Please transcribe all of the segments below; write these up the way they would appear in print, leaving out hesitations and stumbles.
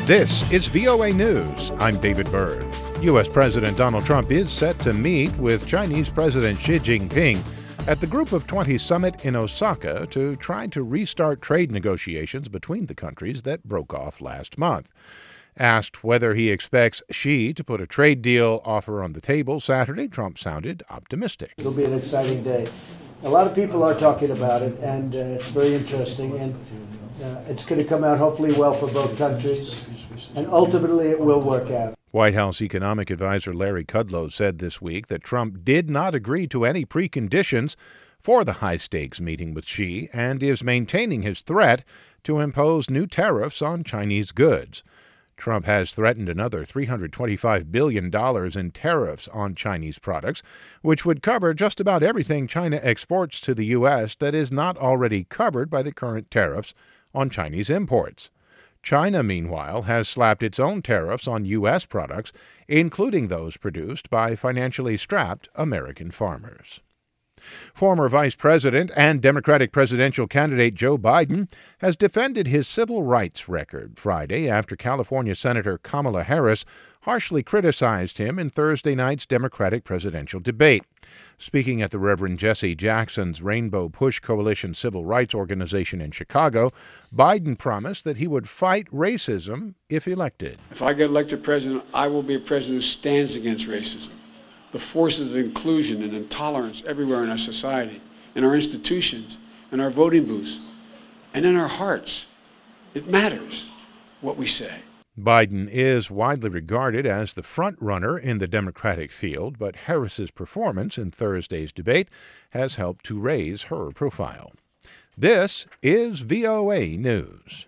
This is VOA News. I'm David Byrd. U.S. President Donald Trump is set to meet with Chinese President Xi Jinping at the Group of 20 summit in Osaka to try to restart trade negotiations between the countries that broke off last month. Asked whether he expects Xi to put a trade deal offer on the table Saturday, Trump sounded optimistic. It'll be an exciting day. A lot of people are talking about it, and it's very interesting, and it's going to come out hopefully well for both countries, and ultimately it will work out. White House economic advisor Larry Kudlow said this week that Trump did not agree to any preconditions for the high-stakes meeting with Xi and is maintaining his threat to impose new tariffs on Chinese goods. Trump has threatened another $325 billion in tariffs on Chinese products, which would cover just about everything China exports to the U.S. that is not already covered by the current tariffs on Chinese imports. China, meanwhile, has slapped its own tariffs on U.S. products, including those produced by financially strapped American farmers. Former Vice President and Democratic presidential candidate Joe Biden has defended his civil rights record Friday after California Senator Kamala Harris harshly criticized him in Thursday night's Democratic presidential debate. Speaking at the Reverend Jesse Jackson's Rainbow Push Coalition civil rights organization in Chicago, Biden promised that he would fight racism if elected. If I get elected president, I will be a president who stands against racism. The forces of inclusion and intolerance everywhere in our society, in our institutions, in our voting booths, and in our hearts. It matters what we say. Biden is widely regarded as the front-runner in the Democratic field, but Harris's performance in Thursday's debate has helped to raise her profile. This is VOA News.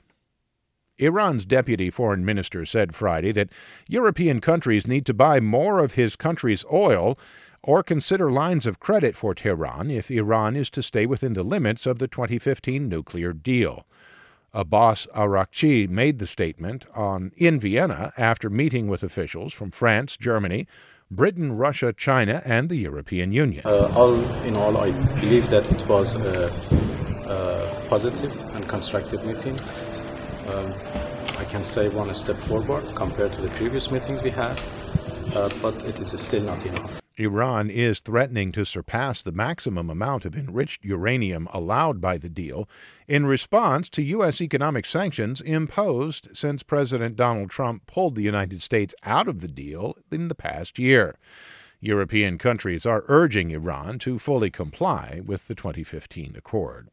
Iran's deputy foreign minister said Friday that European countries need to buy more of his country's oil or consider lines of credit for Tehran if Iran is to stay within the limits of the 2015 nuclear deal. Abbas Araghchi made the statement in Vienna after meeting with officials from France, Germany, Britain, Russia, China, and the European Union. All in all, I believe that it was a positive and constructive meeting. I can say one step forward compared to the previous meetings we had, but it is still not enough. Iran is threatening to surpass the maximum amount of enriched uranium allowed by the deal in response to U.S. economic sanctions imposed since President Donald Trump pulled the United States out of the deal in the past year. European countries are urging Iran to fully comply with the 2015 accord.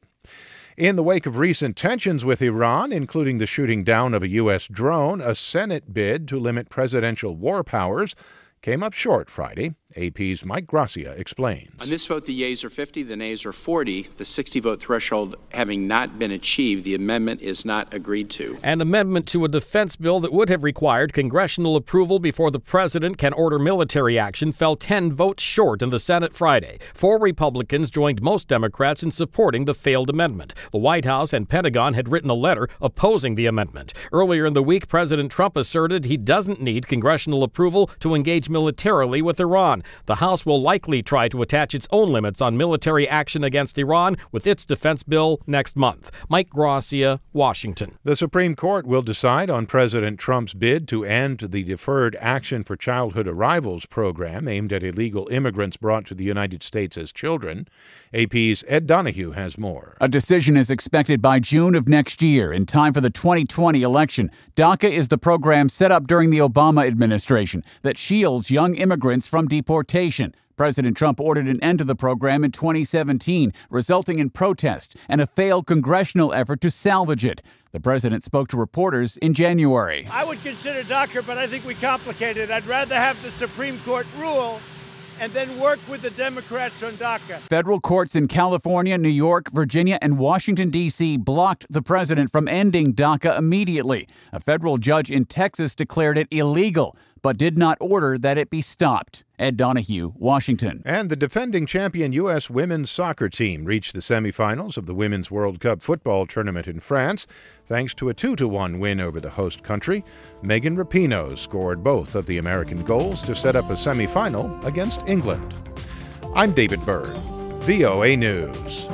In the wake of recent tensions with Iran, including the shooting down of a U.S. drone, a Senate bid to limit presidential war powers came up short Friday. AP's Mike Gracia explains. On this vote, the yeas are 50, the nays are 40. The 60-vote threshold having not been achieved, the amendment is not agreed to. An amendment to a defense bill that would have required congressional approval before the president can order military action fell 10 votes short in the Senate Friday. 4 Republicans joined most Democrats in supporting the failed amendment. The White House and Pentagon had written a letter opposing the amendment. Earlier in the week, President Trump asserted he doesn't need congressional approval to engage militarily with Iran. The House will likely try to attach its own limits on military action against Iran with its defense bill next month. Mike Gracia, Washington. The Supreme Court will decide on President Trump's bid to end the Deferred Action for Childhood Arrivals program aimed at illegal immigrants brought to the United States as children. AP's Ed Donahue has more. A decision is expected by June of next year in time for the 2020 election. DACA is the program set up during the Obama administration that shields young immigrants from deportation. President Trump ordered an end to the program in 2017, resulting in protests and a failed congressional effort to salvage it. The president spoke to reporters in January. I would consider DACA, but I think we complicate it. I'd rather have the Supreme Court rule and then work with the Democrats on DACA. Federal courts in California, New York, Virginia, and Washington, D.C. blocked the president from ending DACA immediately. A federal judge in Texas declared it illegal, but did not order that it be stopped. Ed Donahue, Washington. And the defending champion U.S. women's soccer team reached the semifinals of the Women's World Cup football tournament in France thanks to a 2-1 win over the host country. Megan Rapinoe scored both of the American goals to set up a semifinal against England. I'm David Byrd, VOA News.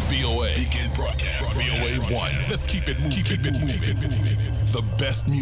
VOA. Begin broadcast. VOA 1. Let's keep it moving. The best music.